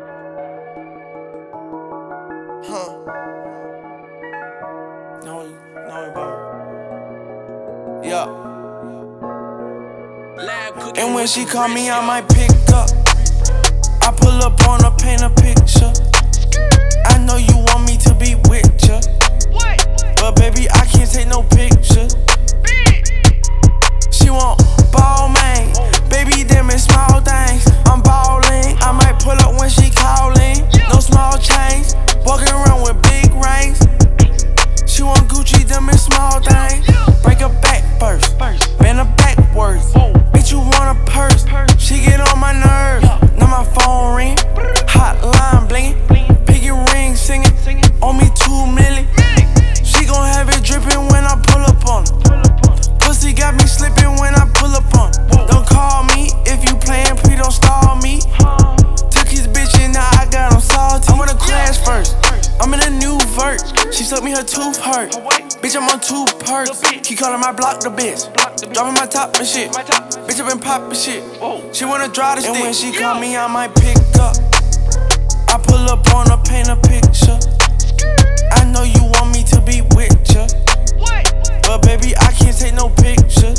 Yeah. And when she call me, I might pick up. I pull up on her, paint a picture. I know you want me to be with ya, but baby, I can't take no picture. She want ball, man. Baby, them is small things. I'm ballin'. I might pull up when she callin'. No small chains. Walking around with big rings. She want Gucci, them is small things. Break her back first, bend her backwards. Bitch, you want a purse? She get on my nerves. Now my phone ring, hotline blingin', piggy ring singing. On me 2 million. She gon' have it drippin' when I pull up on her. Pussy got me slippin' when I pull up on her. Don't call me if you playin', please don't stall me. Took his bitch and now I got him salty. I'm gonna crash first. I'm in a new vert. She sucked me, her tooth hurt. Bitch, I'm on 2 perks. Keep calling my block the bitch. Dropping my top and shit. Bitch, I been poppin' shit. She wanna drive the stick. And when she call me, I might pick up. I pull up on her, paint a picture. I know you want me to be with ya, but baby, I can't take no picture.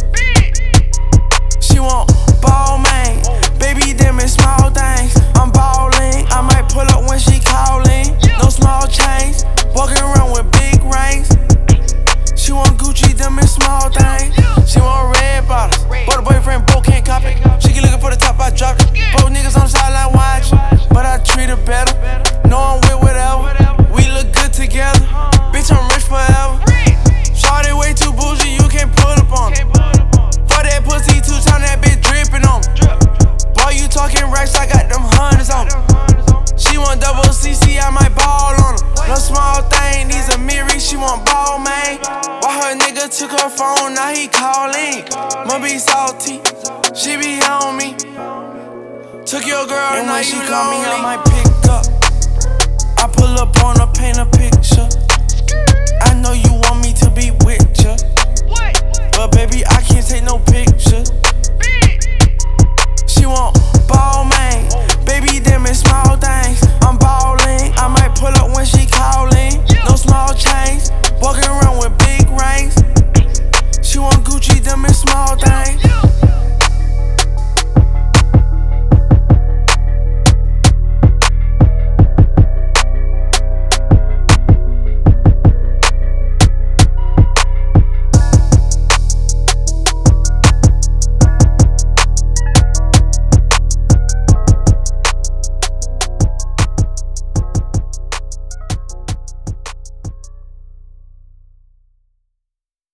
She want ball, man. Baby, them is small things. I'm ballin'. I might pull up when she callin'. No small chains. Walking around with big rings. She want Gucci, them is small things. She want red bottles. But the boyfriend broke, can't cop it. She keep looking for the top, I dropped it. Both niggas on the sideline watching, but I treat her better. No, I'm with whatever. We look good together. Bitch, I'm rich forever. Shawty way too bougie, you can't pull up on her. For that pussy 2 times, that bitch drippin' on me. Boy, you talking racks, I got them hundreds on me. She want double CC, I might ball on her. No small thing, these a Miri, she want ball, man. Why her nigga took her phone, now he callin'. Must be salty, she be on me. Took your girl, and now you lonely. Call me, I might pick up. I pull up on her, paint a picture. I know you want me to be with ya, but baby, I can't take no picture. She want ball, man. Baby,